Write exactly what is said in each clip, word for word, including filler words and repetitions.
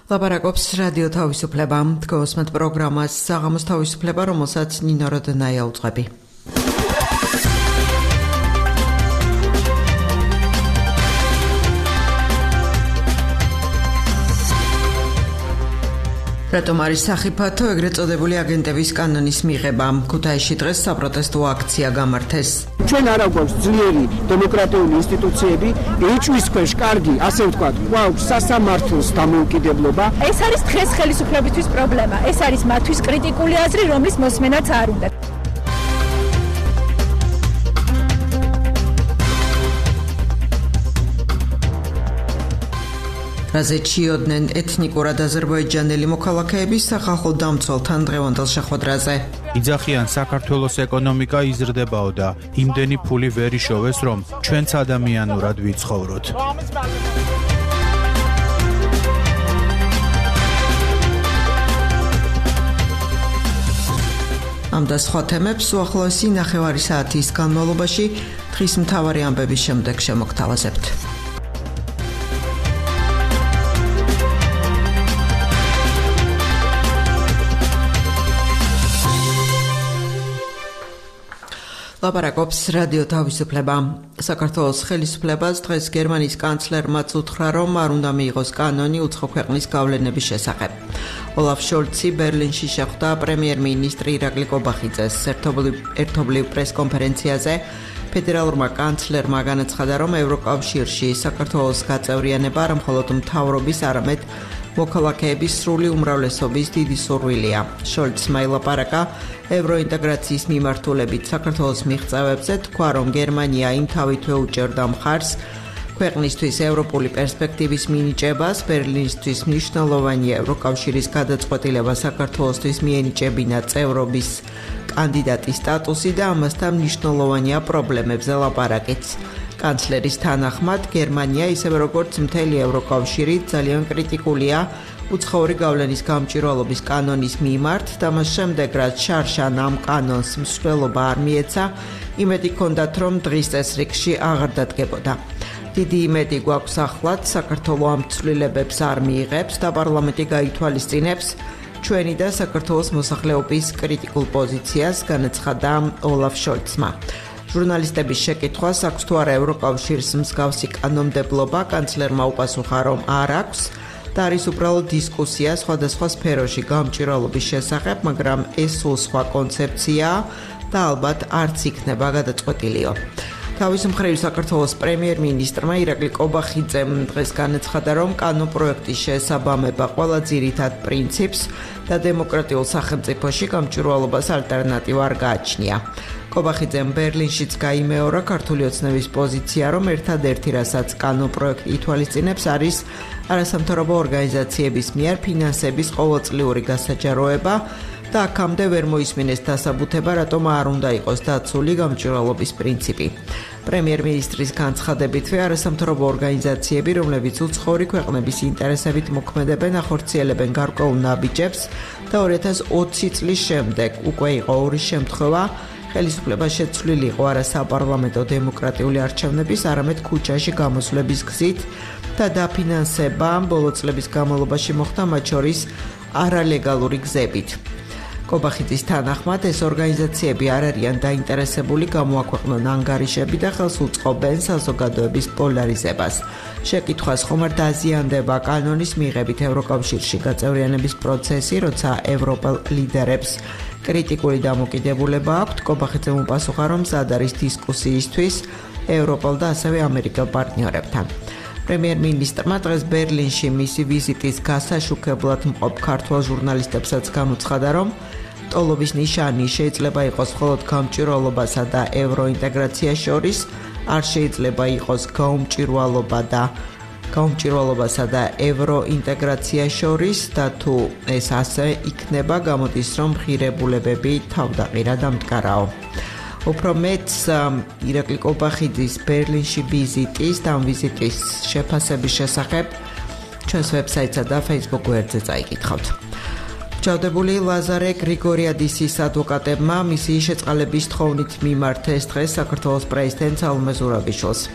ლაპარაკობს რადიო თავისუფლება, თქვენს პროგრამას საღამოს თავისუფლება, რომელსაც ნინო როდნაია უძღვები. რატომ არის სახიფათო ეგრეთ წოდებული აგენტების კანონის მიღება? ქუთაისში დღეს საპროტესტო აქცია გამართეს. ჩვენ არ აგვაქვს ძლიერი დემოკრატიული ინსტიტუციები, ეჭვის ქვეშ კარგი, ასე ვთქვათ, გვაქვს სასამართლოს დამოუკიდებლობა. ეს არის დღეს ხელისუფლებისთვის პრობლემა. ეს არის მათთვის კრიტიკული აზრი, რომლის მოსმენაც არ უნდა. რაზე ჩიოდნენ ეთნიკურად აზერბაიჯანელი მოქალაქეები სახალხო დამცველთან დღევანდელ შეხვედრაზე. იძახიან საქართველოს ეკონომიკა იზრდებაო და იმდენი ფული ვერ იშოვეს, რომ ჩვენც ადამიანურად ვიცხოვროთ. ამ და სხვა თემებს უახლოესი ნახევარი საათის განმავლობაში დღის მთავარი ამბების შემდეგ შემოგთავაზებთ. ლაპარაკობს რადიო თავისუფლება. საქართველოს ხელისუფლებას დღეს გერმანიის კანცლერმა უთხრა, რომ არ უნდა მიიღოს კანონი უცხო ქვეყნის გავლენების შესახებ. ოლაფ შოლცი ბერლინში შეხვდა პრემიერ-მინისტრი ირაკლი კობახიძეს. ერთობლივ პრეს-კონფერენციაზე ფედერალურმა კანცლერმა განაცხადა, რომ ევროკავშირში საქართველოს გაწევრიანება არა მხოლოდ მთავრობის, არამედ მოქალაქეების სრული უმრავლესობის დიდი სურვილია. შოლცმა ილაპარაკა ევროინტეგრაციის მიმართულებით საქართველოს მიღწევებზე, თქვა, რომ გერმანია იმთავითვე უჭერდა მხარს ქვეყნისთვის ევროპული პერსპექტივის მინიჭებას, ბერლინისთვის მნიშვნელოვანია ევროკავშირის გადაწყვეტილება საქართველოსთვის მიენიჭებინა წევრობის კანდიდატის სტატუსი და ამასთან მნიშვნელოვანია პრობლემებზე ლაპარაკიც. კანცლერის თანახმად, გერმანია, ისევე როგორც მთელი ევროკავშირი, ძალიან კრიტიკულია უცხოური გავლენის გამჭვირვალობის კანონის მიმართ და მას შემდეგ, რაც შარშან ამ კანონს მსვლელობა არ მიეცა, იმედი ჰქონდათ, რომ დღის წესრიგში აღარ დადგებოდა. დიდი იმედი გვაქვს ახლაც, საქართველო ამ ცვლილებებს არ მიიღებს და პარლამენტი გაითვალისწინებს ჩვენი და საქართველოს მოსახლეობის კრიტიკულ პოზიციას, განაცხადა ოლაფ შოლცმა. ჟურნალისტების შეკითხვას აქვს თუ არა ევროკავშირის მსგავსი კანონმდებლობა, კანცლერმა უპასუხა, რომ არ აქვს და არის უბრალოდ დისკუსია სხვადასხვა სფეროში გამჭვირვალობის შესახებ, მაგრამ ეს სულ სხვა კონცეფციაა და ალბათ არც იქნება გადაწყვეტილიო. თავის მხრივ საქართველოს პრემიერ-მინისტრმა ირაკლი კობახიძემ დღეს განაცხადა, რომ კანონპროექტის შესაბამება ყველა ძირითად პრინციპს და დემოკრატიულ სახელმწიფოში გამჭვირვალობას ალტერნატივა არ გააჩნია. კობახიძემ ბერლინშიც გაიმეორა ქართული ოცნების პოზიცია, რომ ერთადერთი რასაც კანონპროექტი ითვალისწინებს, არის არასამთავრობო ორგანიზაციების მიერ ფინანსების ყოველწლიური გასაჯაროება და აქამდე ვერ მოისმინეს დასაბუთება, რატომ არ უნდა იყოს დაცული გამჭვირვალობის პრინციპი. პრემიერ-მინისტრის განცხადებითვე არასამთავრობო ორგანიზაციები, რომლებიც უცხოური ქვეყნების ინტერესებით მოქმედებენ, ახორციელებენ გარკვეულ ნაბიჯებს და ორი ათას ოცი წლის შემდეგ უკვე იყო ორი შემთხვევა, ხელისუფლება შეცვლილი იყო არა საპარლამენტო დემოკრატიული არჩევნების, არამედ ქუჩაში გამოსვლების გზით და დაფინანსება ბოლო წლების განმავლობაში მოხდა, მათ შორის არალეგალური გზებით. კობახიძის თანახმად, ეს ორგანიზაციები არ არიან დაინტერესებული გამოაქვეყნონ ანგარიშები და ხელს უწყობენ საზოგადოების პოლარიზებას. შეკითხვას ხომ არ დაზიანდება კანონის მიღებით ევროკავშირში გაწევრიანების პროცესი, როცა ევროპელ ლიდერებს კრიტიკული დამოკიდებულება აქვთ, კობახიძემ უპასუხა, რომ მზად არის დისკუსიისთვის ევროპელ და ასევე ამერიკელ პარტნიორებთან. პრემიერ-მინისტრმა დღეს ბერლინში მისი ვიზიტის გასაშუქებლად მყოფ ქართველ ჟურნალისტებსაც განუცხადა, რომ ტოლობის ნიშანი შეიძლება იყოს მხოლოდ გამჭვირვალობასა და ევროინტეგრაციას შორის, არ შეიძლება იყოს გაუმჭვირვალობა და გაუმჭვირვალობასა და ევროინტეგრაციას შორის და თუ ეს ასე იქნება, გამოდის, რომ ღირებულებები თავდაყირა და მდგარაო. უფრო მეტს ირაკლი კობახიძის ბერლინში ვიზიტის და ამ ვიზიტის შეფასების შესახებ ჩვენს ვებსაიტსა და Facebook გვერდზე წაიკითხავთ. ჩავდებული ლაზარე გრიგორიადისის ადვოკატებმა მისი შეწყალების თხოვნით მიმართეს დღეს საქართველოს პრეზიდენტ სალომე ზურაბიშვილს.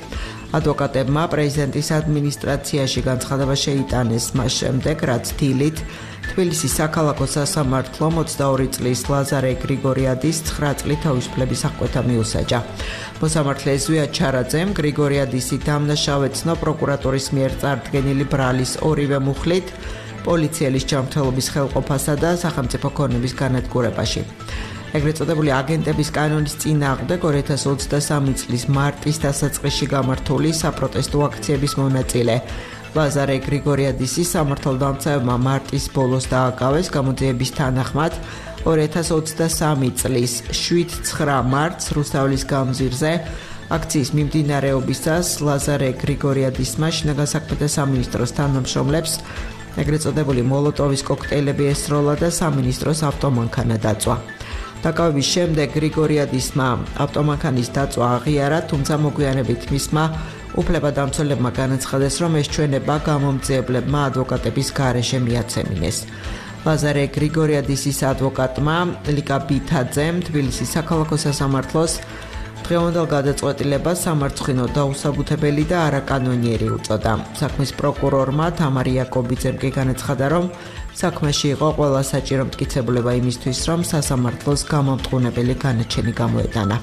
ადვოკატებმა პრეზიდენტის ადმინისტრაციაში განცხადება შეიტანეს მას შემდეგ, რაც დილით თბილისის საქალაქო სასამართლომ ოცდაორი წლის ლაზარე გრიგორიადის ცხრა წლით თავისუფლების აღკვეთა მიუსაჯა. მოსამართლე ზვიად ჩარაძემ გრიგორიადისი დამნაშავე ცნო პროკურატურის მიერ წარდგენილი ბრალის ორივე მუხლით პოლიციელის ჯანმრთელობის ხელყოფასა და სახელმწიფო ქონების განადგურებაში. ეგრეთ წოდებული აგენტების კანონის წინააღმდეგ ორი ათას ოცდასამი წლის მარტის დასაწყისში გამართული საპროტესტო აქციების მონაწილე ლაზარე გრიგორიადისი სამართალდამცავებმა მარტის ბოლოს დააკავეს. გამოძიების თანახმად ორი ათას ოცდასამი წლის შვიდ ცხრა მარტს რუსთაველის გამზირზე აქციის მიმდინარეობისას ლაზარე გრიგორიადისმა შინაგან საქმეთა სამინისტროს თანამშრომლებს ეგრეთ წოდებული მოლოტოვის კოქტეილები ესროლა და სამინისტროს ავტომანქანა დაწვა. დაკავების შემდეგ გრიგორიადისმა ავტომანქანის დაწვა აღიარა, თუმცა მოგვიანებით მისმა უფლებადამცველებმა განაცხადეს, რომ ეს ჩვენება გამომძიებლებმა ადვოკატების გარეშე მიაცემინეს. ლაზარე გრიგორიადისის ადვოკატმა ლიკა ბითაძემ თბილისის საქალაქო სასამართლოს დღევანდელ გადაწყვეტილებას სამარცხინო დაუსაბუთებელი და არაკანონიერი უწოდა. საქმის პროკურორმა თამარ იაკობიძემ კი განაცხადა, რომ საქმეში იყო ყველა საჭირო მტკიცებულება იმისთვის, რომ სასამართლოს გამომტყუნებელი განაჩენი გამოეტანა.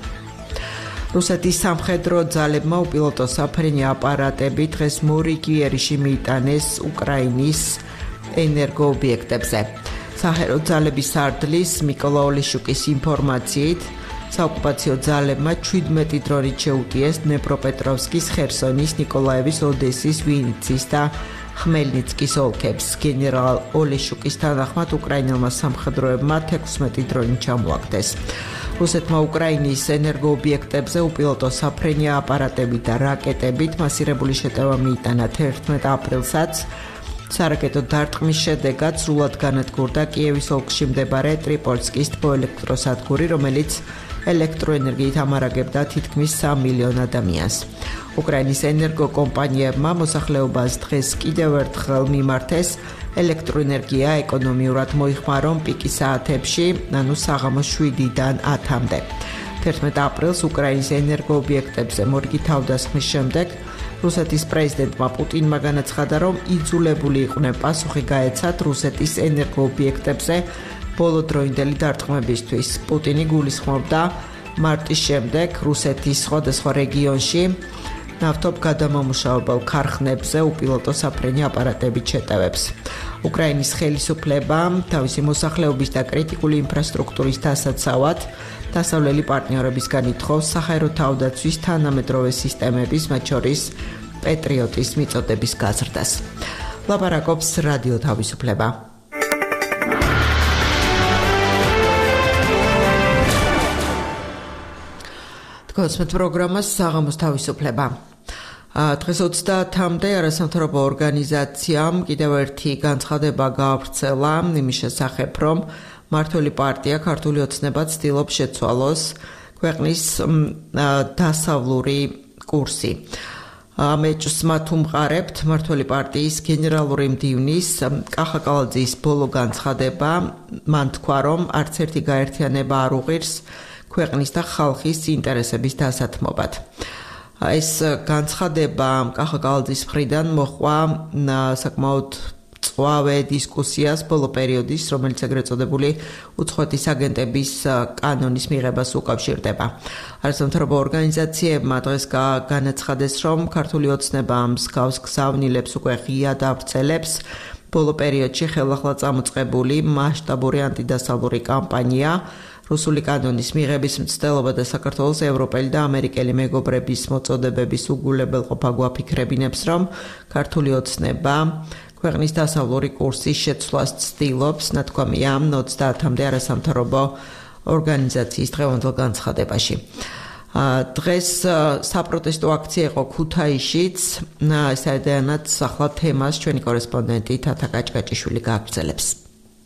რუსეთის სამხედრო ძალებმა უპილოტო საფრენი აპარატები დღეს მორიგიერში მიიტანეს უკრაინის ენერგოობიექტებზე. საჰერო ძალების სარდლის მიკოლა ოლეშუკის ინფორმაციით საოკუპაციო ძალებმა ჩვიდმეტი დრონით შეუტიეს დნეპროპეტროვსკის, ხერსონის, ნიკოლაევის, ოდესის, ვინიცის და ხმელნიცკის ოლქებს. გენერალ ოლეშუკის თანახმად უკრაინელმა სამხედროებმა თექვსმეტი დრონი ჩამოაგდეს. რუსეთმა უკრაინის ენერგოობიექტებზე უპილოტო საფრენი აპარატები და რაკეტებით მასირებული შეტევა მიიტანა თერთმეტ აპრილსაც. სარაკეტო დარტყმის შედეგად სრულად განადგურდა კიევის ოლქში მდებარე ტრიპოლსკის თბოელექტროსადგური, რომელიც ელექტროენერგიით ამარაგებდა თითქმის სამ მილიონ ადამიანს. უკრაინის ენერგოკომპანიებმა მოსახლეობას დღეს კიდევ ერთხელ მიმართეს ელექტროენერგია ეკონომიურად მოიხმარონ პიკის საათებში, ანუ საღამოს შვიდიდან ათამდე. თერთმეტ აპრილს უკრაინის ენერგოობიექტებზე მორიგი თავდასხმის შემდეგ რუსეთის პრეზიდენტმა პუტინმა განაცხადა, რომ იძულებული იყვნენ პასუხი გაეცათ რუსეთის ენერგოობიექტებზე ბოლოდროინდელი დარტყმებისთვის. პუტინი გულისხმობდა მარტის შემდეგ რუსეთის სხვადასხვა რეგიონში ნავთობ გადამამუშავებელ ქარხნებზე უპილოტო საფრენი აპარატებით შეტევებს. უკრაინის ხელისუფლება თავისი მოსახლეობის და კრიტიკული ინფრასტრუქტურის დასაცავად დასავლელი პარტნიორებისგან ითხოვს საჰაერო თავდაცვის თანამედროვე სისტემების, მათ შორის პეტრიოტის მიწოდების გაზრდას. ლაპარაკობს რადიო თავისუფლება. თქვენს პროგრამას საღამოს თავისუფლება. დღეს ოცდაათამდე არასამთავრობო ორგანიზაციამ კიდევ ერთი განცხადება გაავრცელა იმის შესახებ, რომ მართველი პარტია ქართული ოცნება ცდილობს შეცვალოს ქვეყნის დასავლური კურსი. ამ ეჭვს მათ უმყარებთ მართველი პარტიის გენერალური მდივნის კახა კალაძის ბოლო განცხადება. მან თქვა, რომ არც ერთი გაერთიანება არ უღირს ქვეყნის და ხალხის ინტერესების დასათმობად. ეს განცხადება კახა კალაძის მხრიდან მოჰყვა საკმაოდ მწვავე დისკუსიას ბოლო პერიოდის, რომელიც ეგრეთ წოდებული უცხოეთის აგენტების კანონის მიღებას უკავშირდება. არასამთავრობო ორგანიზაციებმა დღეს განაცხადეს, რომ ქართული ოცნება მსგავს გზავნილებს უკვე ღიად ავრცელებს. ბოლო პერიოდში ხელახლა წამოწყებული მასშტაბური ანტიდასავლური კამპანია რუსული კანონის მიღების მცდელობა და საქართველოს ევროპელი და ამერიკელი მეგობრების მოწოდებების უგულებელყოფა გვაფიქრებინებს, რომ ქართული ოცნება ქვეყნის დასავლური კურსის შეცვლას ცდილობს, ნათქვამია ოცდაათამდე არასამთავრობო ორგანიზაციის დღევანდელ განცხადებაში. დღეს საპროტესტო აქცია იყო ქუთაისშიც, საერთოდ ახლა თემას ჩვენი კორესპონდენტი თათა კაჭკაჭიშვილი გააგრძელებს.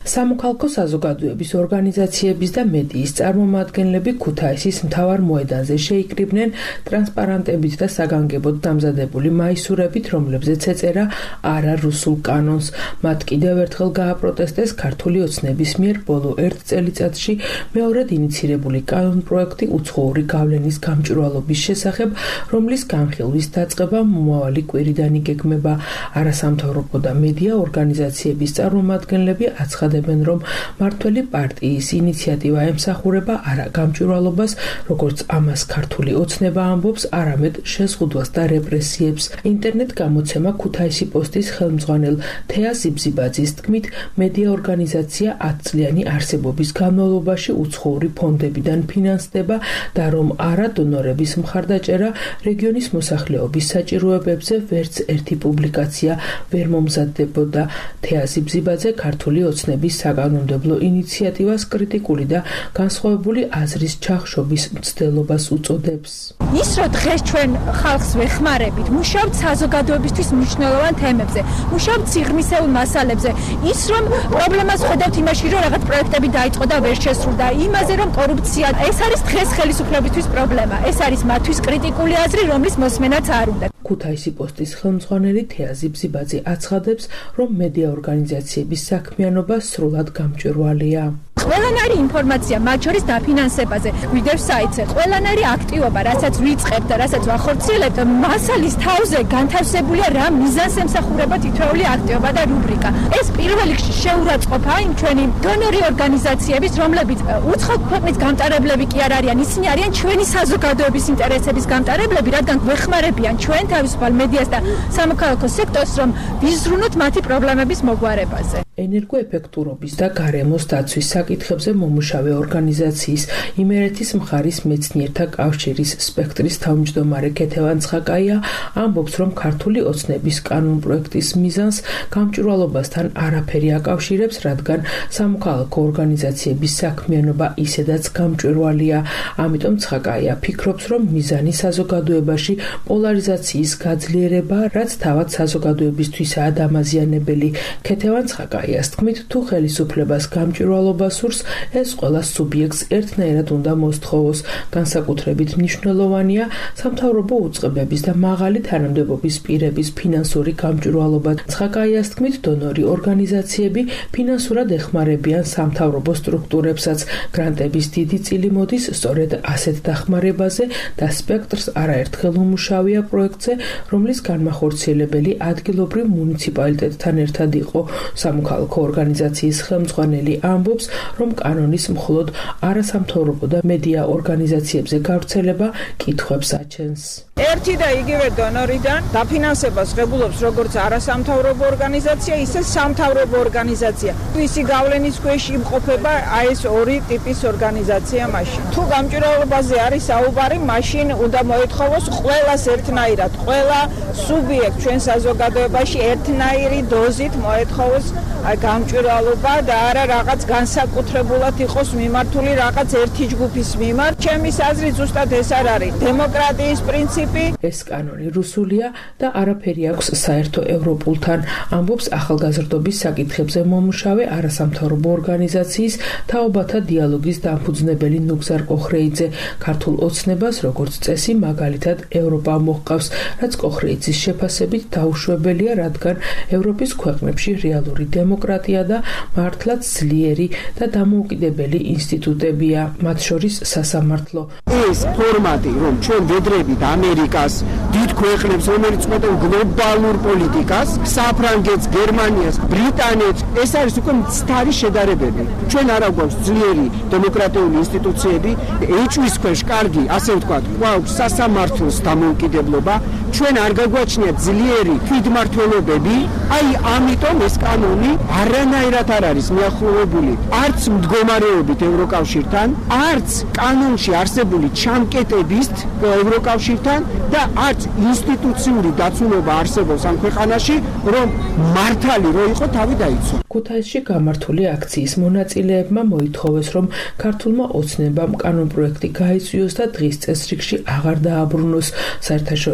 სამოქალაქო საზოგადოების ორგანიზაციების და მედიის წარმომადგენლები ქუთაისის მთავარ მოედანზე შეიკრიბნენ ტრანსპარანტებით და საგანგებოდ დამზადებული მაისურებით, რომლებზეც ეწერა არა რუსულ კანონს. მათ კიდევ ერთხელ გააპროტესტეს ქართული ოცნების მიერ ბოლო ერთ წელიწადში მეორედ ინიცირებული კანონპროექტი უცხოური გავლენის გამჭვირვალობის შესახებ, რომლის განხილვის დაწყება მომავალი კვირიდან იგეგმება. არასამთავრობო და მედია ორგანიზაციების წარმომადგენლები აცხადებენ, რომ მართველი პარტიის ინიციატივა ემსახურება არა გამჭვირვალობას, როგორც ამას ქართული ოცნება ამბობს, არამედ შეზღუდვას და რეპრესიებს. ინტერნეტ გამოცემა ქუთაისი პოსტის ხელმძღვანელ თეა ზიბზიბაძის თქმით, მედია ორგანიზაცია ათწლიანი არსებობის განმავლობაში უცხოური ფონდებიდან ფინანსდება და რომ არა დონორების მხარდაჭერა რეგიონის მოსახლეობის საჭიროებებზე ვერც ერთი პუბლიკაცია ვერ მომზადდებოდა. თეა ზიბზიბაძე ქართული ოცნების საკანონმდებლო ინიციატივას კრიტიკული და განსხვავებული აზრის ჩახშობის მცდელობას უწოდებს. ის რომ დღეს ჩვენ ხალხს ვეხმარებით, მუშაობთ საზოგადოებისთვის მნიშვნელოვან თემებზე, მუშაობთ სიღრმისეულ მასალებზე, ის რომ პრობლემას ხედავთ იმაში, რომ რაღაც პროექტები დაიწყო და ვერ შესრულდა, იმაზე რომ კორუფცია, ეს არის დღეს ხელისუფლებისთვის პრობლემა, ეს არის მათთვის კრიტიკული აზრი, რომლის მოსმენაც არ უნდა. ქუთაისი პოსტის ხელმძღვანელი თეა ზიბზიბაძე აცხადებს, რომ მედია ორგანიზაციების საქმიანობა სრულად გამჭვირვალეა. ყველანაირი ინფორმაცია, მათ შორის დაფინანსებაზე, გვიდევს საიტზე, ყველანაირი აქტივობა, რასაც ვიწყებთ და რასაც ვახორციელებთ, მასალის თავზე განთავსებულია რა მიზანს ემსახურება თითოეული აქტივობა და რუბრიკა. ეს პირველ რიგში შეურაცხყოფა იმ ჩვენი დონორი ორგანიზაციების, რომლებიც უცხო ქვეყნის გამტარებლები კი არ არიან, ისინი არიან ჩვენი საზოგადოების ინტერესების გამტარებლები, რადგან გვეხმარებიან ჩვენ თავისუფალ მედიას და სამოქალაქო სექტორს, რომ ვიზრუნოთ მათი პრობლემების მოგვარებაზე. ენერგოეფექტურობის და გარემოს დაცვის საკითხებზე მომუშავე ორგანიზაციის იმერეთის მხარის მეცნიერთა კავშირის სპექტრის თავმჯდომარე ქეთევან ცხაკაია ამბობს, რომ ქართული ოცნების კანონპროექტის მიზანს გამჭვირვალობასთან არაფერი აკავშირებს, რადგან სამოქალაქო ორგანიზაციების საქმიანობა ისედაც გამჭვირვალეა. ამიტომ ცხაკაია ფიქრობს, რომ მიზანი საზოგადოებაში პოლარიზაციის გაძლიერება, რაც თავად საზოგადოებისთვისაა დამაზიანებელი. ქეთევან ცხაკაია ის თქმით, თუ ხელისუფლებას გამჭვირვალობა სურს, ეს ყველა სუბიექტს ერთნაირად უნდა მოსთხოვოს. განსაკუთრებით მნიშვნელოვანია სამთავრობო უწყებების და მაღალი თანამდებობის პირების ფინანსური გამჭვირვალობა. ცხაკაიას თქმით, დონორი ორგანიზაციები ფინანსურად ეხმარებიან სამთავრობო სტრუქტურებსაც. გრანტების დიდი წილი მოდის სწორედ ასეთ დახმარებაზე და სპექტრს არაერთხელ უმუშავია პროექტზე, რომლის განმახორციელებელი ადგილობრივ მუნიციპალიტეტთან ერთად იყო. სამოქალაქო ორგანიზაციის ხელმძღვანელი ამბობს, რომ კანონის მხოლოდ არასამთავრობო და მედია ორგანიზაციებზე გავრცელება კითხვებს აჩენს. ერთი და იგივე დონორიდან დაფინანსებას ღებულობს როგორც არასამთავრობო ორგანიზაცია, ისე სამთავრობო ორგანიზაცია. ისი გავლენის ქვეშ იმყოფება აი ეს ორი ტიპის ორგანიზაცია მაშინ. თუ გამჭვირვალობაზე არის საუბარი, მაშინ უნდა მოეთხოვოს ყველას ერთნაირად, ყველა სუბიექტ ჩვენ საზოგადოებაში ერთნაირი დოზით მოეთხოვოს გამჭვირვალობა და არა რაღაც განსაკუთრებულად იყოს მიმართული რაღაც ერთი ჯგუფის მიმართ. ჩემის აზრით ზუსტად ეს არ არის დემოკრატიის პრინციპი. ეს კანონი რუსულია და არაფერი აქვს საერთო ევროპულთან, ამბობს ახალგაზრდობის საკითხებზე მომუშავე არასამთავრობო ორგანიზაციის თაობათა დიალოგის დამფუძნებელი ნუგზარ კოხრეიძე. ქართულ ოცნებას როგორც წესი მაგალითად ევროპა მოჰყავს, რაც კოხრეიძის შეფასებით დაუშვებელია, რადგან ევროპის ქვეყნებში რეალური დემოკრატია და მართლაც ძლიერი და დამოუკიდებელი ინსტიტუტებია, მათ შორის სასამართლო. ეს ფორმატი, რომ ჩვენ ვედრებით ამერიკას, დიდ ქვეყნებს, რომელიც ყვეტენ გლობალურ პოლიტიკას, საფრანგეთს, გერმანიას, ბრიტანეთს, ეს არის უკვე მცდარი შედარებები. ჩვენ არა გვაქვს ძლიერი დემოკრატიული ინსტიტუციები, ეჭვის ქვეშ კარგი, ასე ვთქვათ, გვაქვს სასამართლოს დამოუკიდებლობა, ჩვენ არ გაგვაჩნია ძლიერი თვითმმართველობები, აი ამიტომ ეს კანონი არანაირად არ არის მიახლოვებული არც მდგომარეობით ევროკავშირთან, არც კანონში არსებული ჩამკეტების ევროკავშირთან და არც ინსტიტუციური დაცულობა არსებობს ამ ქვეყანაში, რომ მართალი რო იყო თავი დაიცვა. ქუთაისში გამართული აქციის მონაწილეებმა მოითხოვეს, რომ ქართულმა ოცნებამ კანონპროექტი გაიწვიოს და დღის წესრიგში აღარ დააბრუნოს. საერთაშორისო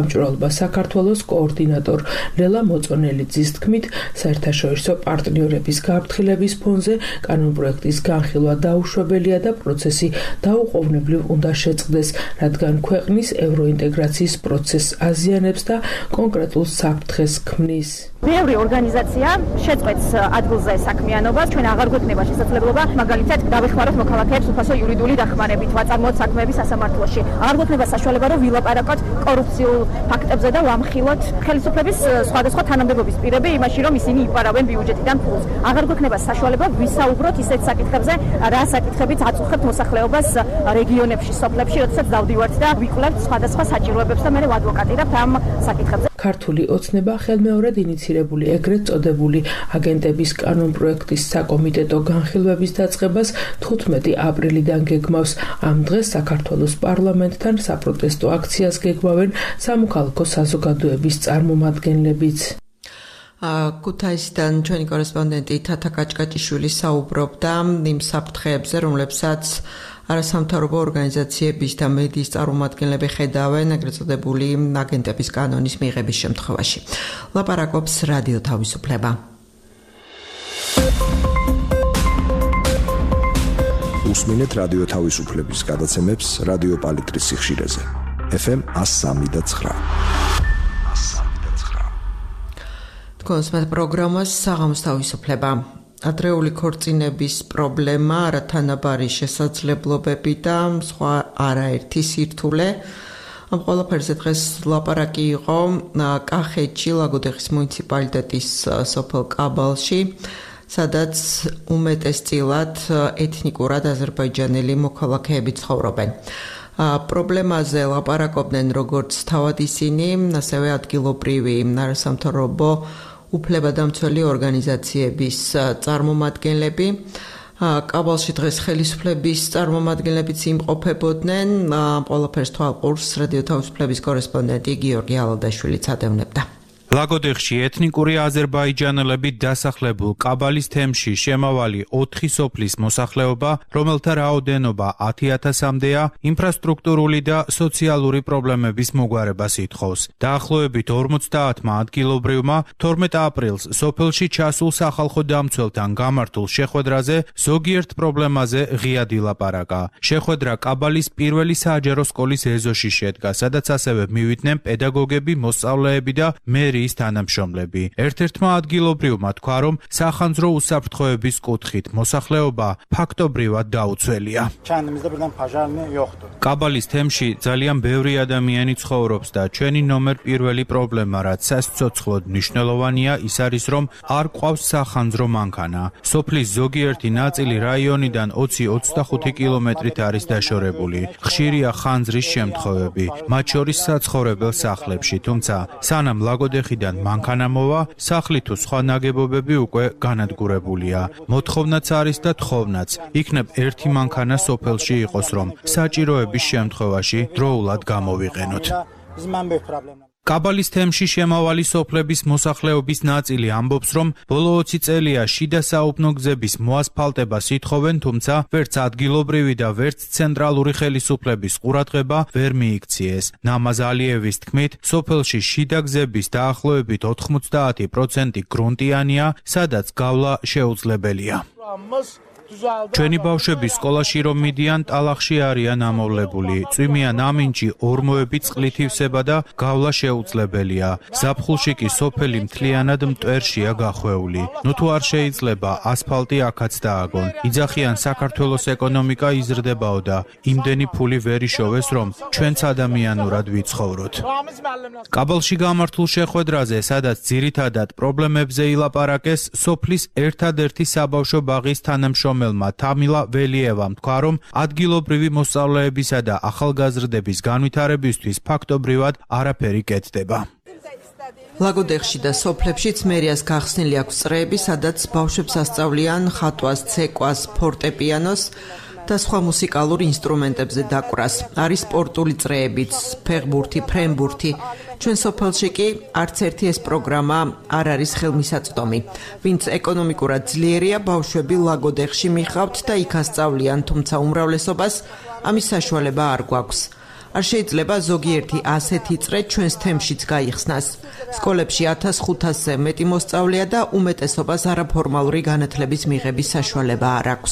გამჭვირვალობა საქართველოს კოორდინატორ ლელა მოწონელიძის თქმით, საერთაშორისო პარტნიორების გაფრთხილების ფონზე კანონპროექტის განხილვა დაუშვებელია და პროცესი დაუყოვნებლივ უნდა შეწყდეს, რადგან ქვეყნის ევროინტეგრაციის პროცესს აზიანებს და კონკრეტულ საფრთხეს ქმნის. ბევრი ორგანიზაცია შეწყვეტს ადგილზე საქმიანობას, ჩვენ აღარ გვექნება შესაძლებლობა მაგალითად დავეხმაროთ მოქალაქეებს უფასო იურიდიული დახმარებით, ვაწარმოოთ საქმეები სასამართლოში. აღარ გვექნება საშუალება, რომ ვილაპარაკოთ კორუფციულ ფაქტებზე და ვამხილოთ ხელისუფლების სხვადასხვა თანამდებობის პირები იმაში, რომ ისინი იპარავენ ბიუჯეტიდან ფულს. აღარ გვექნება საშუალება ვისაუბროთ ისეთ საკითხებზე, რა საკითხებით აწუხებთ მოსახლეობას რეგიონებში, სოფლებში, როდესაც დავდივართ და ვიკვლევთ სხვადასხვა საჭიროებებს და მე ვადვოკატირებთ ამ საკითხებზე. ქართული ოცნება ხელმეორედ ინიცირებული ეგრეთ წოდებული აგენტების კანონპროექტის საკომიტეტო განხილვების დაწყებას თხუთმეტი აპრილიდან გეგმავს. ამ დღეს საქართველოს პარლამენტთან საპროტესტო აქციას გეგმავენ სამოქალაქო საზოგადოების წარმომადგენლებიც. ქუთაისიდან ჩვენი კორესპონდენტი თათა კაჭკაჭიშვილი საუბრობდა იმ საფრთხეებზე, რომლებსაც არასამთავრობო ორგანიზაციების და მედიის წარმომადგენლები ხედავენ ეგრეთ წოდებული აგენტების კანონის მიღების შემთხვევაში. ლაპარაკობს რადიო თავისუფლება. უსმინეთ რადიო თავისუფლების გადაცემებს რადიო პალიტრის სიხშირეზე. ეფ ემ one oh three point nine. თქვენს მე პროგრამას საღამოს თავისუფლება. ადრეული ქორწინების პრობლემა, არათანაბარი შესაძლებლობები და სხვა არაერთი სირთულე. ამ ყველაფერზე დღეს ლაპარაკი იყო კახეთში, ლაგოდეხის მუნიციპალიტეტის სოფელ კაბალში, სადაც უმეტესწილად ეთნიკურად აზერბაიჯანელი მოქალაქეები ცხოვრობენ. პრობლემაზე ლაპარაკობდნენ როგორც თავად ისინი, ასევე ადგილობრივი არასამთავრობო უფლებადამცველი ორგანიზაციების წარმომადგენლები. კაბალში დღეს ხელისუფლების წარმომადგენლებიც იმყოფებოდნენ. ყველაფერს თვალყურს რადიო თავისუფლების კორესპონდენტი გიორგი ალადაშვილი წადევნებდა. ლაგოდეხში ეთნიკური აზერბაიჯანელები დასახლებულ კაბალის თემში შემავალი ოთხი სოფლის მოსახლეობა, რომელთა რაოდენობა ათი ათასამდეა, ინფრასტრუქტურული და სოციალური პრობლემების მოგვარებას ითხოვს. დაახლოებით ორმოცდაათმა ადგილობრივმა თორმეტ აპრილს სოფელში ჩასულ სახალხო დამცველთან გამართულ შეხვედრაზე ზოგიერთ პრობლემაზე ღიად ილაპარაკა. შეხვედრა კაბალის პირველი საჯარო სკოლის ეზოში შედგა, სადაც ასევე მივიდნენ პედაგოგები, მოსწავლეები და მერიის თანამშრომლები. ერთ-ერთმა ადგილობრივმა თქვა, რომ სახანძრო უსაფრთხოების კუთხით მოსახლეობა ფაქტობრივად დაუცველია. კაბალის თემში ძალიან ბევრი ადამიანი ცხოვრობს და ჩვენი ნომერ პირველი პრობლემა, რაც სასიცოცხლოდ მნიშვნელოვანია, ის არის, რომ არ ყავს სახანძრო მანქანა. სოფლის ზოგიერთი ნაწილი რაიონიდან ოცი ოცდახუთი კილომეტრით არის დაშორებული. ხშირია ხანძრის შემთხვევები, მათ შორის საცხოვრებელ სახლებში, თუმცა სანამ ლაგოდეხიდან მანქანა მოვა, სახლი თუ სხვა ნაგებობები უკვე განადგურებულია. მოთხოვნაც არის და თხოვნაც, იქნებ ერთი მანქანა სოფელში იყოს, რომ საჭიროების შემთხვევაში დროულად გამოვიყენოთ. კაბალის თემში შემავალი სოფლების მოსახლეობის ნაწილი ამბობს, რომ ბოლო ოცი წელია შიდა საუბნო გზების მოასფალტებას ითხოვენ, თუმცა ვერც ადგილობრივი და ვერც ცენტრალური ხელისუფლების ყურადღება ვერ მიიქციეს. ნამაზ ალიევის თქმით, სოფელში შიდა გზების დაახლოებით ოთხმოცდაათი პროცენტი გრუნტიანია, სადაც გავლა შეუძლებელია. ჩვენი ბავშვები სკოლაში რომ მიდიან, ტალახში არიან ამოვლებული. წვიმიან ამინჯი, ორმოები წყლით ივსება და გავლა შეუძლებელია. ზაფხულში კი სოფელი მთლიანად მტვერშია გახვეული. ნუ თუ არ შეიძლება, ასფალტი აქაც დააგონ. იძახიან საქართველოს ეკონომიკა იზრდებაო და იმდენი ფული ვერ იშოვეს, რომ ჩვენც ადამიანურად ვიცხოვროთ. კაბალში გამართულ შეხვედრაზე, სადაც ძირითადად პრობლემებზე ილაპარაკეს, სოფლის ერთადერთი საბავშვო ბაღის თანამშრომელი თამილა ველიევამ თქვა, რომ ადგილობრივი მოსწავლეებისა და ახალგაზრდების განვითარებისთვის ფაქტობრივად არაფერი კეთდება. ლაგოდეხში და სოფლებშიც მერიას გახსნილი აქვს წრეები, სადაც ბავშვებს ასწავლიან ხატვას, ცეკვას, ფორტეპიანოს და სხვა მუსიკალურ ინსტრუმენტებზე დაკვრას. არის სპორტული წრეებიც, ფეხბურთი, ფრენბურთი. ჩვენ სოფელში კი არც ერთი ეს პროგრამა არ არის ხელმისაწვდომი. ვინც ეკონომიკურად ძლიერია, ბავშვები ლაგოდეხში მიხავთ და იქ ასწავლიან, თუმცა უმრავლესობას ამის საშუალება არ გვაქვს. არ შეიძლება ზოგიერთი ასეთი წრე ჩვენს თემშიც გაიხსნას. სკოლებში ათას ხუთასზე მეტი მოსწავლეა და უმეტესობას არაფორმალური განათლების მიღების საშუალება არ აქვს.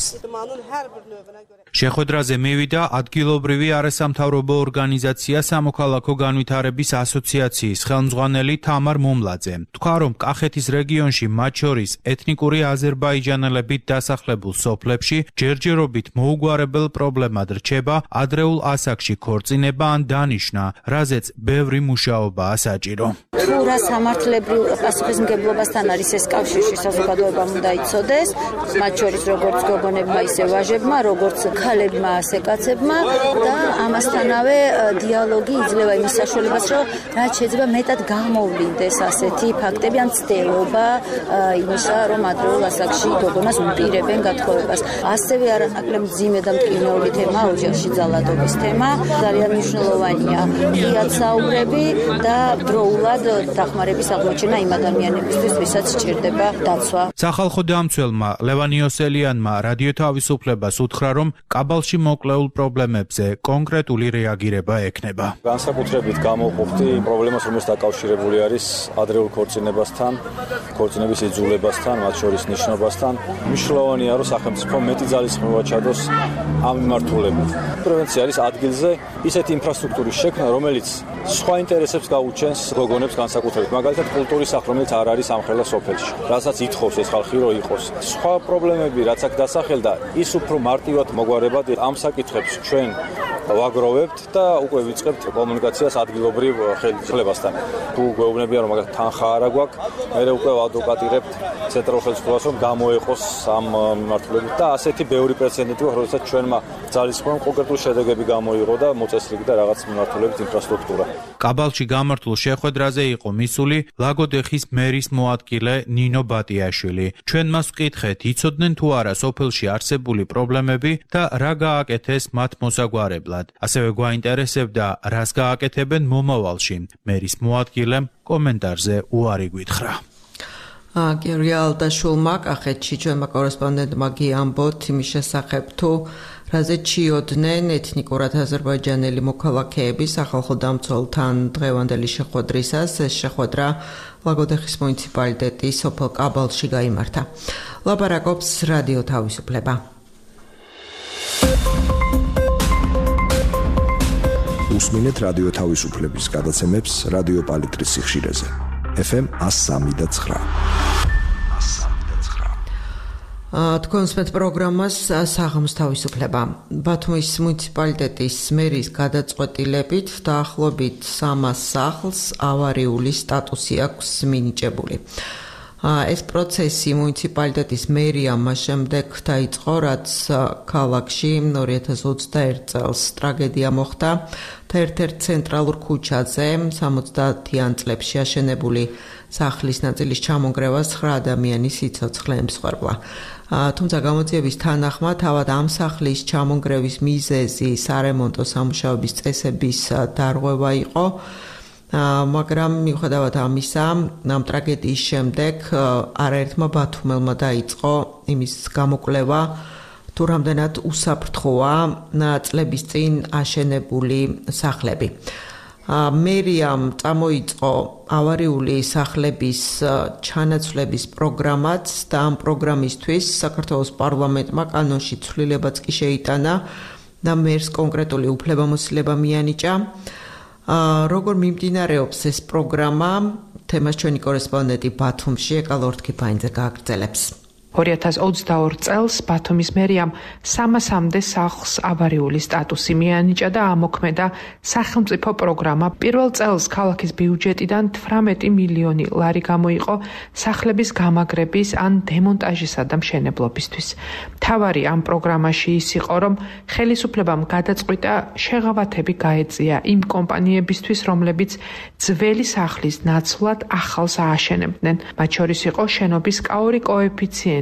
შეხვედრაზე მივიდა ადგილობრივი არასამთავრობო ორგანიზაცია სამოქალაქო განვითარების ასოციაციის ხელმძღვანელი თამარ მომლაძე. თქვა, რომ კახეთის რეგიონში მათ შორის ეთნიკური აზერბაიჯანელებით დასახლებულ სოფლებში ჯერჯერობით მოუგვარებელ პრობლემად რჩება ადრეულ ასაკში ქორწინება ან დანიშნა, რაზეც ბევრი მუშაობაა საჭირო. თუ რა სამართლებრივ პასუხისმგებლობასთან არის ეს კავშირში, საზოგადოებამ უნდა იცოდეს, მათ შორის როგორც გოგონებმა, ისე ვაჟებმა, როგორც ქალებმა, ასე კაცებმა და ამასთანავე დიალოგი იძლევა იმის საშუალებას, რომ რაც შეიძლება მეტად გამოვლინდეს ასეთი ფაქტები ან ცდელობა იმისა, რომ ადრეულ ასაკში გოგონას უპირებენ გათხოვებას. ასევე არანაკლებ მძიმე და მტკივნეული თემა ოჯახში ძალადობის თემა, ძალიან მნიშვნელოვანია იაცაურები და დროულად დახმარების აღმოჩენა იმ ადამიანებისთვის, ვისაც სჭირდება დაცვა. სახალხო დამცველმა ლევან იოსელიანმა რადიო თავისუფლებას უთხრა, რომ კაბალში მოკლეულ პრობლემებზე კონკრეტული რეაგირება ექნება. განსაკუთრებით გამოვყოფდი პრობლემას, რომელიც დაკავშირებული არის ადრეულ ქორწინებასთან, ქორწინების იძულებასთან, მათ შორის ნიშნობასთან. მნიშვნელოვანია, რომ სახელმწიფო მეტი ძალისხმევა ჩადოს ამ მიმართულებით. პრევენცია არის ადგილზე ისეთი ინფრასტრუქტურის შექმნა, რომელიც სხვა ინტერესებს გაუჩენს გოგონებს განსაკუთრებით, მაგალითად კულტურის სახლ, რომელიც არ არის ამხელა სოფელში, რასაც ითხოვს ეს ხალხი, რომ იყოს. სხვა პრობლემები, რაც აქ დასახელდა, ის უფრო მარტივად მოგვარებად ამ საკითხებს ჩვენ ვაგროვებთ და უკვე ვიწყებთ კომუნიკაციას ადგილობრივ ხელისუფლებასთან. თუ გვეუბნებიან, რომ მაგათ თანხა არა გვაქვს, მერე უკვე ვადვოკატირებთ ცენტრალურ ხელისუფლებას, რომ გამოეყოს ამ მიმართულებით და ასეთი ბევრი პრეცედენტი გვაქვს, როდესაც ჩვენმა ძალისხმევამ კონკრეტული შედეგები გამოიღო და მოწესრიგდა რაღაც მიმართულებით ინფრასტრუქტურა. კაბალში გამართულ შეხვედრაზე იყო მისული ლაგოდეხის მერის მოადგილე ნინო ბატიაშვილი. ჩვენ მას ვკითხეთ, იცოდნენ თუ არა სოფელში არსებული პრობლემები და რა გააკეთეს მათ მოსაგვარებლად. ასევე გვაინტერესებდა, რას გააკეთებენ მომავალში. მერის მოადგილემ კომენტარზე უარი გვითხრა. გიორგი ალდაშულმა კახეთში ჩვენმა კორესპონდენტმა გიამბოთ იმის შესახებ, თუ რაზე ჩიოდნენ ეთნიკურად აზერბაიჯანელი მოქალაქეები სახალხო დამცველთან დღევანდელი შეხვედრისას. ეს შეხვედრა ლაგოდეხის მუნიციპალიტეტის სოფელ კაბალში გაიმართა. ლაპარაკობს რადიო თავისუფლება. უსმინეთ რადიო თავისუფლების გადაცემებს რადიო პალიტრის სიხშირეზე. ეფ ემ one oh three point nine. თქვენს მეტ პროგრამას საღამოს თავისუფლება. ბათუმის მუნიციპალიტეტის მერის გადაწყვეტილებით დაახლოებით სამას სახლს ავარიული სტატუსი აქვს მინიჭებული. ეს პროცესი მუნიციპალიტეტის მერიამ მას შემდეგ დაიწყო, რაც ქალაქში ორი ათას ოცდაერთ წელს ტრაგედია მოხდა და ერთ-ერთ ცენტრალურ ქუჩაზე სამოცდაათიან წლებში აშენებული სახლის ნაწილის ჩამონგრევა ცხრა ადამიანის სიცოცხლე ემსხვერპლა. თუმცა გამოძიების თანახმად თავად ამ სახლის ჩამონგრევის მიზეზი სარემონტო სამუშაოების წესების დარღვევა იყო, მაგრამ მიუხედავად ამისა, ამ ტრაგედიის შემდეგ არაერთმა ბათუმელმა დაიწყო იმის გამოკვლევა, თუ რამდენად უსაფრთხოა წლების წინ აშენებული სახლები. მერიამ წამოიწყო ავარიული სახლების ჩანაცვლების პროგრამაც და ამ პროგრამისთვის საქართველოს პარლამენტმა კანონში ცვლილებაც კი შეიტანა და მერს კონკრეტული უფლებამოსილება მიანიჭა. როგორ მიმდინარეობს ეს პროგრამა, თემას ჩვენი კორესპონდენტი ბათუმში ეკალ ორთქიფაინძე გააგრძელებს. ორი ათას ოცდაორ წელს ბათუმის მერიამ სამასამდე სახლს ავარიული სტატუსი მიანიჭა და ამოქმედა სახელმწიფო პროგრამა. პირველ წელს ქალაქის ბიუჯეტიდან თვრამეტი მილიონი ლარი გამოიყო სახლების გამაგრების ან დემონტაჟისა და მშენებლობისთვის. მთავარი ამ პროგრამაში ის იყო, რომ ხელისუფლებამ გადაწყვიტა შეღავათები გაეწია იმ კომპანიებისთვის, რომლებიც ძველი სახლის ნაცვლად ახალს ააშენებდნენ. მათ შორის იყო შენობის კაური კოეფიციენტი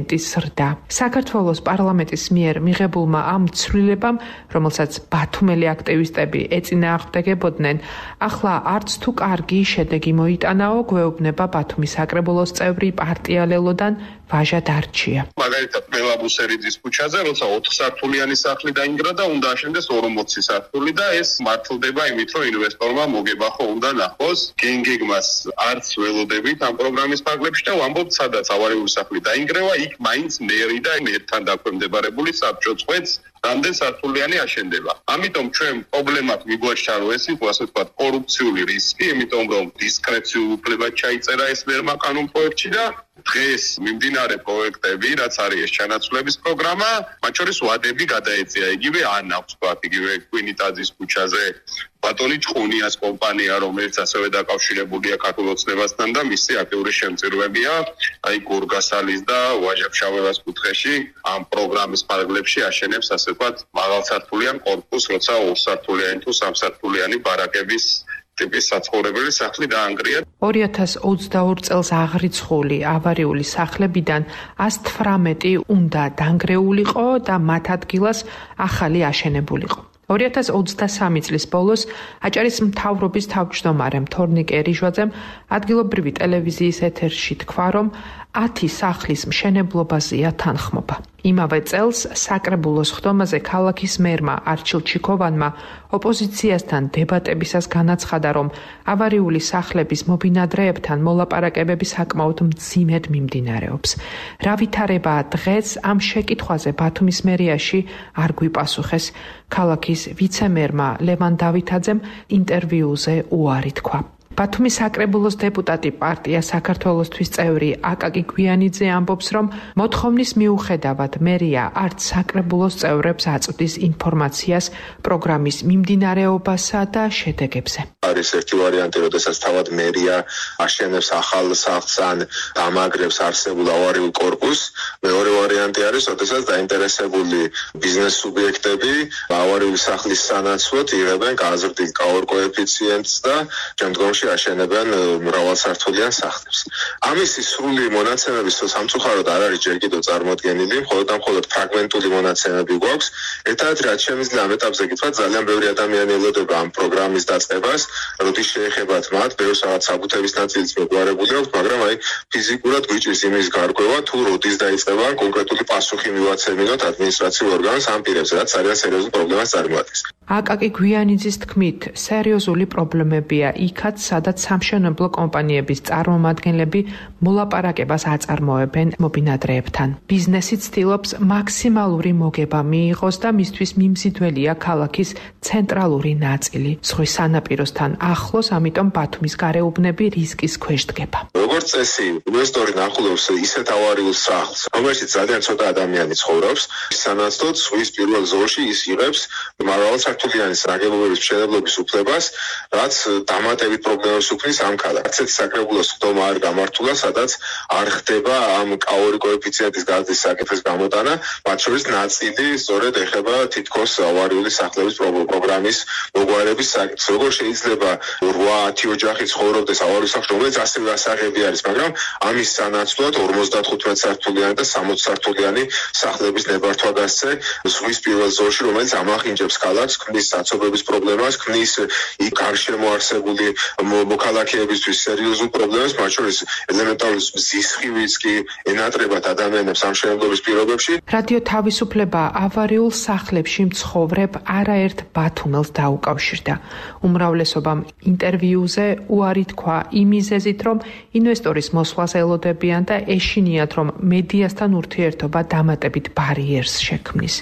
პაციენტის ზრდა. საქართველოს პარლამენტის მიერ მიღებულმა ამ ცვლილებამ, რომელსაც ბათუმელი აქტივისტები ეწინააღმდეგებოდნენ, ახლა არც თუ კარგი შედეგი მოიტანაო, გვეუბნება ბათუმის საკრებულოს წევრი პარტია ლელოდან ვაჟა დარჩია. მაგალითად, მელაბუსერიძის ქუჩაზე, როცა ოთხ სართულიანი სახლი დაინგრა და უნდა აშენდეს ორმოცი სართული და ეს მართლდება იმით, რომ ინვესტორმა მოგება ხო უნდა ნახოს გენგეგმას არც ველოდებით ამ პროგრამის ფარგლებში და ვამბობთ, სადაც ავარიული სახლი დაინგრევა, იქ მაინც მერი და მერთან დაქვემდებარებული საბჭო წვეთს რამდენ სართულიანი აშენდება. ამიტომ ჩვენ პრობლემად მიგვაჩნია, რომ ეს იყო ასე ვთქვათ კორუფციული რისკი, იმიტომ რომ დისკრეციულ უფლებად ჩაიწერა ეს მერმა კანონ პროექტში და დღეს მიმდინარე პროექტები, რაც არის ეს ჩანაცვლების პროგრამა, მათ შორის ვადები გადაეწია. იგივე ან აქვს ვთქვათ, იგივე კვინიტაძის ქუჩაზე ბატონი ჭყუნიას კომპანია, რომელიც ასევე დაკავშირებულია ქართულ ოცნებასთან და მისი აქტიური შემწირვებია, აი გორგასალის და ვაჟა-ფშაველას კუთხეში ამ პროგრამის ფარგლებში აშენებს ასე ვთქვათ მაღალსართულიან კორპუსს, როცა ორსართულიანი თუ სამსართულიანი ბარაკების ტიპის საცხოვრებელი სახლი დაანგრია. ორი ათას ოცდაორ წელს აღრიცხული ავარიული სახლებიდან ას თვრამეტი უნდა დანგრეულიყო და მათ ადგილას ახალი აშენებულიყო. ორი ათას ოცდასამი წლის ბოლოს აჭარის მთავრობის თავმჯდომარემ თორნიკე რიჟვაძემ ადგილობრივი ტელევიზიის ეთერში თქვა, რომ ათი სახლის მშენებლობაზეა თანხმობა. იმავე წელს საკრებულოს ხდომაზე ქალაქის მერმა არჩილ ჩიქოვანმა ოპოზიციასთან დებატებისას განაცხადა, რომ ავარიული სახლების მობინადრეებთან მოლაპარაკებები საკმაოდ მძიმედ მიმდინარეობს. რა ვითარებაა დღეს ამ შეკითხვაზე ბათუმის მერიაში არ გვიპასუხეს. ქალაქის ვიცემერმა ლევან დავითაძემ ინტერვიუზე უარი თქვა. ბათუმის საკრებულოს დეპუტატი პარტია საქართველოსთვის წევრი აკაკი გვიანიძე ამბობს, რომ მოთხოვნის მიუხედავად მერია არც საკრებულოს წევრებს აწვდის ინფორმაციას პროგრამის მიმდინარეობასა და შედეგებზე. არის ერთი ვარიანტი, როდესაც თავად მერია აშენებს ახალ სახლს ან დამაგრებს არსებულ ავარიულ კორპუსს. მეორე ვარიანტი არის, როდესაც დაინტერესებული ბიზნეს სუბიექტები ავარიული სახლის სანაცვლოდ იღებენ გაზრდილ კაორ კოეფიციენტს და შემდგომში აშენებენ მრავალსართულიან სახლებს. ამისი სრული მონაცემები სამწუხაროდ არ არის ჯერ კიდევ წარმოდგენილი, მხოლოდ და მხოლოდ ფრაგმენტული მონაცემები გვაქვს. ერთადერთი რაც შემიძლია ამ ეტაპზე გითხრათ, ძალიან ბევრი ადამიანი ელოდება ამ პროგრამის დაწყებას, როდის შეეხებათ მათ, ბევრ რაღაც საბუთების ნაწილიც მოგვარებული აქვს, მაგრამ აი ფიზიკურად გვიჭირს იმის გარკვევა, თუ როდის დაიწყება კონკრეტული პასუხი მივაცემინოთ ადმინისტრაციულ ორგანოს ამ პირებზე, რაც ძალიან სერიოზულ პრობლემას წარმოადგენს. აკაკი გვიანიძის თქმით, სერიოზული პრობლემებია იქაც, სადაც სამშენებლო კომპანიების წარმომადგენლები მოლაპარაკებას აწარმოებენ მობინადრეებთან. ბიზნესი ცდილობს მაქსიმალური მოგება მიიღოს და მისთვის მიმზიდველია ქალაქის ცენტრალური ნაწილი. ზღვის სანაპიროსთან ახლოს, ამიტომ ბათუმის გარეუბნები რისკის ქვეშ დგება. როგორც წესი, ინვესტორი ნახულობს ისეთ ავარიულ სახლს, რომელშიც ძალიან ცოტა ადამიანი ცხოვრობს, სანაცვლოდ ზღვის პირველ ზოლში ის იღებს მრავალსართულიანი ნაგებობების მშენებლობის უფლებას, რაც დამატებით პრობლემას უქმნის ამ ქალაქს. ერთ საკრებულოს ხდომა არ გამართულა, სადაც არ ხდება ამ კაორი კოეფიციენტის გაზრდის საკითხის გამოტანა, მათ შორის ნაწილი სწორედ ეხება თითქოს ავარიული სახლების პროგრამის მოგვარების საკითხს. როგორ შეიძლება რვა ათი ოჯახი ცხოვრობდეს ავარიულ სახლში, რომელიც ასევე ასაღები არის, მაგრამ ამის სანაცვლოდ ორმოცდათხუთმეტ სართულიანი და სამოცი სართულიანი სახლების ნებართვა გასცე ზღვის პირველ ზოლში, რომელიც ამახინჯებს ქალაქს, ქმნის საცობების პრობლემას, ქმნის იქ გარშემო არსებული მოქალაქეებისთვის სერიოზულ პრობლემას, მათ შორის ელემენტარული ზისხივიც კი ენატრებათ ადამიანებს ამ მშენებლობის პირობებში. რადიო თავისუფლება ავარიულ სახლებში მცხოვრებ არაერთ ბათუმელს დაუკავშირდა. უმრავლესობამ ინტერვიუზე უარი თქვა იმ მიზეზით, რომ ინვესტორის მოსვლას ელოდებიან და ეშინიათ, რომ მედიასთან ურთიერთობა დამატებით ბარიერს შექმნის.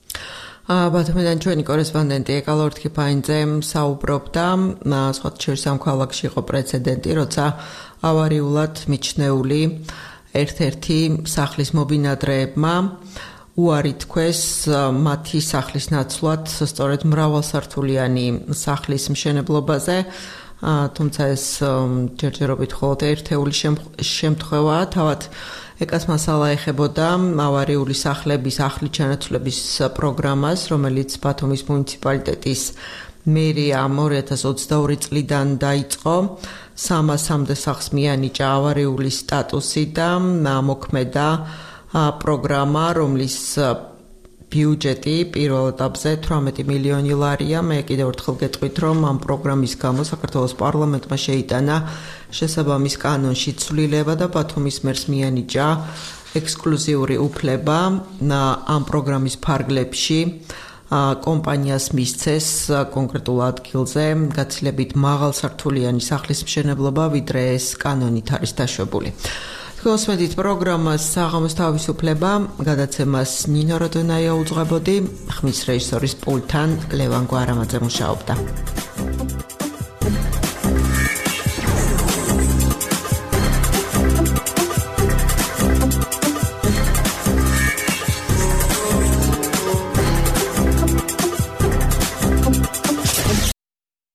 ბათუმიდან ჩვენი კორესპონდენტი ეკალორთ ქიფაინძე საუბრობდა, სხვათა შორის ამ ქალაქში იყო პრეცედენტი, როცა ავარიულად მიჩნეული ერთ-ერთი სახლის მობინადრეებმა უარი თქვეს მათი სახლის ნაცვლად სწორედ მრავალსართულიანი სახლის მშენებლობაზე, თუმცა ეს ჯერჯერობით მხოლოდ ერთეული შემთხვევაა. თავად ეკას მასალა ეხებოდა ავარიული სახლების ახლი ჩანაცვლების პროგრამას, რომელიც ბათუმის მუნიციპალიტეტის მერიამ ორი ათას ოცდაორი წლიდან დაიწყო. სამასამდე სახლს მიანიჭა ავარიული სტატუსი და მოქმედა პროგრამა, რომლის ბიუჯეტი პირველ ეტაპზე თვრამეტი მილიონი ლარია. მე კიდევ ერთხელ გეტყვით, რომ ამ პროგრამის გამო საქართველოს პარლამენტმა შეიტანა შესაბამის კანონში ცვლილება და ბათუმის მერს მიანიჭა ექსკლუზიური უფლება ამ პროგრამის ფარგლებში კომპანიას მისცეს კონკრეტულ ადგილზე გაცილებით მაღალსართულიანი სახლის მშენებლობა, ვიდრე ეს კანონით არის დაშვებული. Kosmetit programmas Sağamus Თავისუფლება გადაცემას ნინო როდონაია უძღვებოდი, ხმის რეჟისორის პულთან ლევან გვარამაძე მუშაობდა.